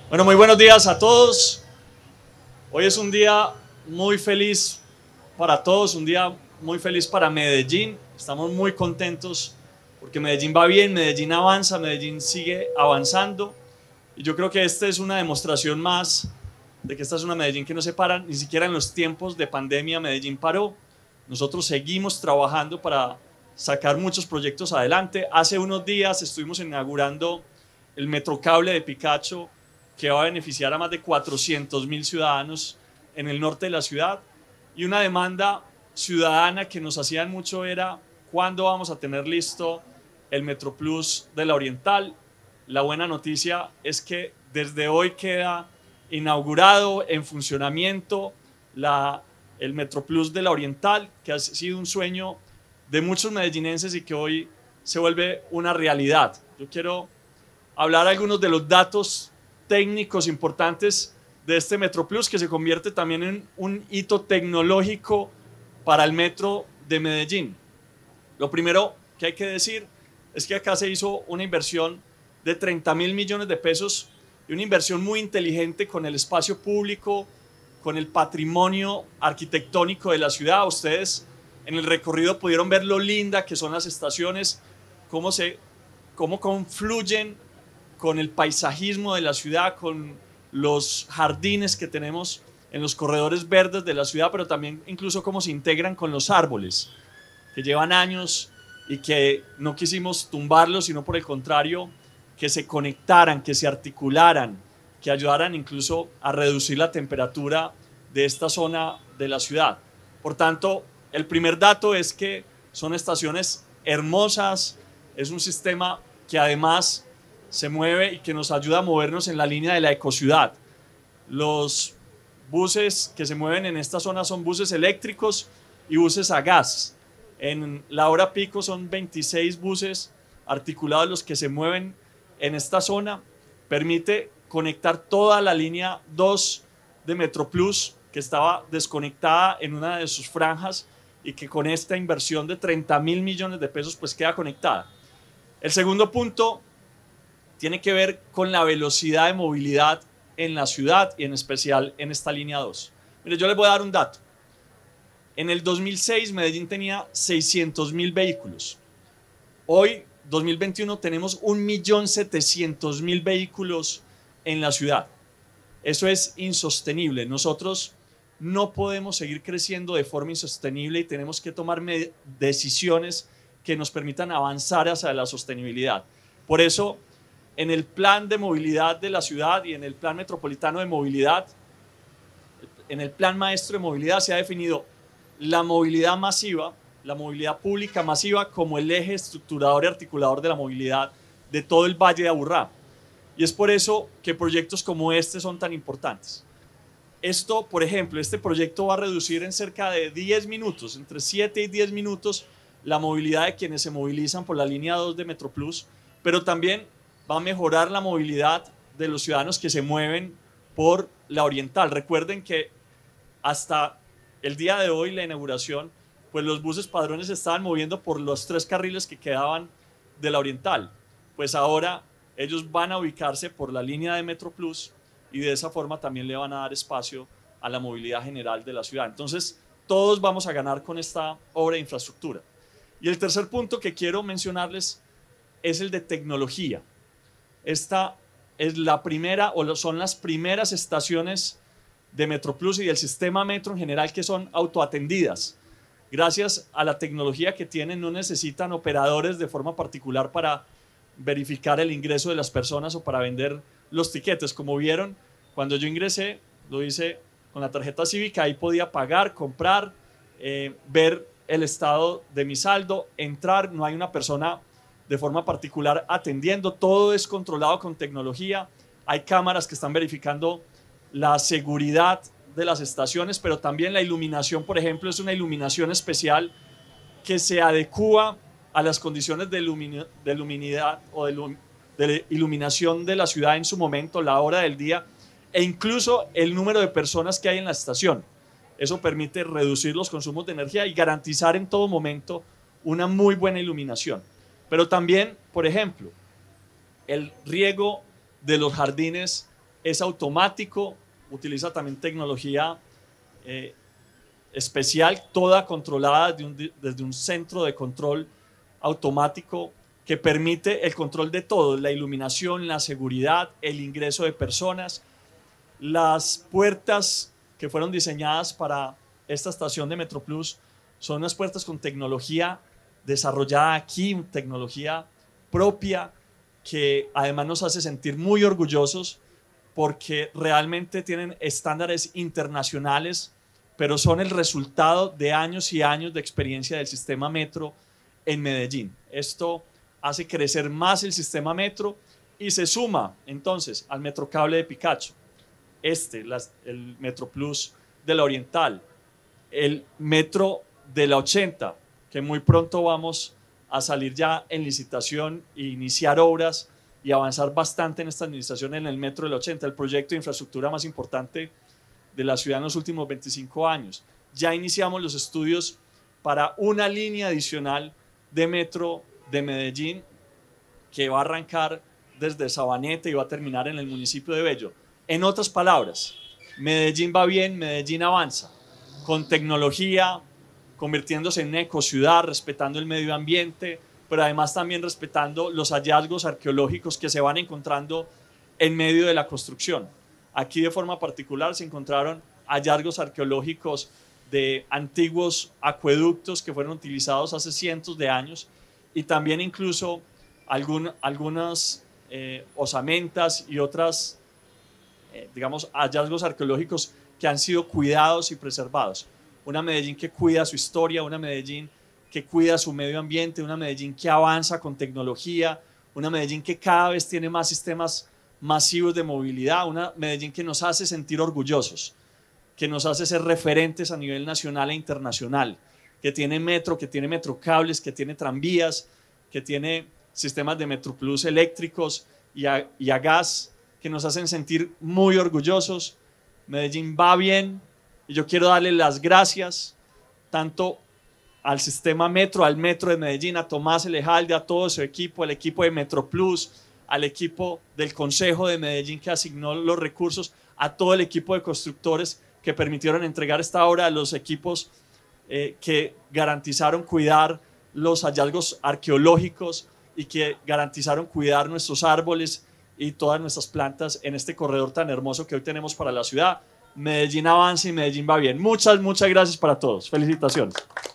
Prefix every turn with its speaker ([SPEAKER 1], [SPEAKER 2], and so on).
[SPEAKER 1] Bueno, muy buenos días a todos. Hoy es un día muy feliz para todos, un día muy feliz para Medellín. Estamos muy contentos porque Medellín va bien, Medellín avanza, Medellín sigue avanzando. Y yo creo que esta es una demostración más de que esta es una Medellín que no se para, ni siquiera en los tiempos de pandemia Medellín paró. Nosotros seguimos trabajando para sacar muchos proyectos adelante. Hace unos días estuvimos inaugurando el Metrocable de Picacho, que va a beneficiar a más de 400.000 ciudadanos en el norte de la ciudad. Y una demanda ciudadana que nos hacían mucho era cuándo vamos a tener listo el Metroplus de la Oriental. La buena noticia es que desde hoy queda inaugurado, en funcionamiento, el Metroplus de la Oriental, que ha sido un sueño de muchos medellinenses y que hoy se vuelve una realidad. Yo quiero hablar algunos de los datos técnicos importantes de este Metroplus, que se convierte también en un hito tecnológico para el metro de Medellín. Lo primero que hay que decir es que acá se hizo una inversión de 30.000 millones de pesos y una inversión muy inteligente con el espacio público, con el patrimonio arquitectónico de la ciudad. Ustedes en el recorrido pudieron ver lo linda que son las estaciones, cómo confluyen con el paisajismo de la ciudad, con los jardines que tenemos en los corredores verdes de la ciudad, pero también incluso cómo se integran con los árboles, que llevan años y que no quisimos tumbarlos, sino por el contrario, que se conectaran, que se articularan, que ayudaran incluso a reducir la temperatura de esta zona de la ciudad. Por tanto, el primer dato es que son estaciones hermosas, es un sistema que además se mueve y que nos ayuda a movernos en la línea de la ecociudad. Los buses que se mueven en esta zona son buses eléctricos y buses a gas. En la hora pico son 26 buses articulados los que se mueven en esta zona. Permite conectar toda la línea 2 de Metroplus, que estaba desconectada en una de sus franjas y que con esta inversión de 30.000 millones de pesos pues queda conectada. El segundo punto tiene que ver con la velocidad de movilidad en la ciudad y en especial en esta línea 2. Mire, yo les voy a dar un dato. En el 2006 Medellín tenía 600.000 vehículos. Hoy, 2021, tenemos 1.700.000 vehículos en la ciudad. Eso es insostenible. Nosotros no podemos seguir creciendo de forma insostenible y tenemos que tomar decisiones que nos permitan avanzar hacia la sostenibilidad. Por eso, en el plan de movilidad de la ciudad y en el plan metropolitano de movilidad, en el plan maestro de movilidad se ha definido la movilidad masiva, la movilidad pública masiva como el eje estructurador y articulador de la movilidad de todo el Valle de Aburrá. Y es por eso que proyectos como este son tan importantes. Esto, por ejemplo, este proyecto va a reducir en cerca de 10 minutos, entre 7 y 10 minutos, la movilidad de quienes se movilizan por la línea 2 de Metroplus, pero también va a mejorar la movilidad de los ciudadanos que se mueven por la Oriental. Recuerden que hasta el día de hoy, la inauguración, pues los buses padrones se estaban moviendo por los 3 carriles que quedaban de la Oriental. Pues ahora ellos van a ubicarse por la línea de Metroplus y de esa forma también le van a dar espacio a la movilidad general de la ciudad. Entonces, todos vamos a ganar con esta obra de infraestructura. Y el tercer punto que quiero mencionarles es el de tecnología. Esta es la primera, o son las primeras estaciones de Metroplus y del sistema metro en general que son autoatendidas. Gracias a la tecnología que tienen, no necesitan operadores de forma particular para verificar el ingreso de las personas o para vender los tiquetes. Como vieron, cuando yo ingresé, lo hice con la tarjeta cívica, ahí podía pagar, comprar, ver el estado de mi saldo, entrar, no hay una persona de forma particular atendiendo, todo es controlado con tecnología, hay cámaras que están verificando la seguridad de las estaciones, pero también la iluminación, por ejemplo, es una iluminación especial que se adecúa a las condiciones de luminidad o de iluminación de la ciudad en su momento, la hora del día e incluso el número de personas que hay en la estación. Eso permite reducir los consumos de energía y garantizar en todo momento una muy buena iluminación. Pero también, por ejemplo, el riego de los jardines es automático, utiliza también tecnología especial, toda controlada desde un centro de control automático que permite el control de todo, la iluminación, la seguridad, el ingreso de personas. Las puertas que fueron diseñadas para esta estación de MetroPlus son unas puertas con tecnología desarrollada aquí, tecnología propia, que además nos hace sentir muy orgullosos porque realmente tienen estándares internacionales, pero son el resultado de años y años de experiencia del sistema metro en Medellín. Esto hace crecer más el sistema metro y se suma entonces al Metrocable de Picacho, el MetroPlus de la Oriental, el metro de la 80, que muy pronto vamos a salir ya en licitación e iniciar obras y avanzar bastante en esta administración en el metro de la 80, el proyecto de infraestructura más importante de la ciudad en los últimos 25 años. Ya iniciamos los estudios para una línea adicional de metro de Medellín que va a arrancar desde Sabaneta y va a terminar en el municipio de Bello. En otras palabras, Medellín va bien, Medellín avanza, con tecnología, convirtiéndose en una ecociudad, respetando el medio ambiente, pero además también respetando los hallazgos arqueológicos que se van encontrando en medio de la construcción. Aquí de forma particular se encontraron hallazgos arqueológicos de antiguos acueductos que fueron utilizados hace cientos de años y también incluso algunas osamentas y otras, digamos, hallazgos arqueológicos que han sido cuidados y preservados. Una Medellín que cuida su historia, una Medellín que cuida su medio ambiente, una Medellín que avanza con tecnología, una Medellín que cada vez tiene más sistemas masivos de movilidad, una Medellín que nos hace sentir orgullosos, que nos hace ser referentes a nivel nacional e internacional, que tiene metro, que tiene metrocables, que tiene tranvías, que tiene sistemas de MetroPlus eléctricos y a gas, que nos hacen sentir muy orgullosos. Medellín va bien y yo quiero darle las gracias tanto al sistema metro, al metro de Medellín, a Tomás Elejalde, a todo su equipo, al equipo de MetroPlus, al equipo del Consejo de Medellín que asignó los recursos, a todo el equipo de constructores que permitieron entregar esta obra, a los equipos que garantizaron cuidar los hallazgos arqueológicos y que garantizaron cuidar nuestros árboles y todas nuestras plantas en este corredor tan hermoso que hoy tenemos para la ciudad. Medellín avanza y Medellín va bien. Muchas gracias para todos. Felicitaciones.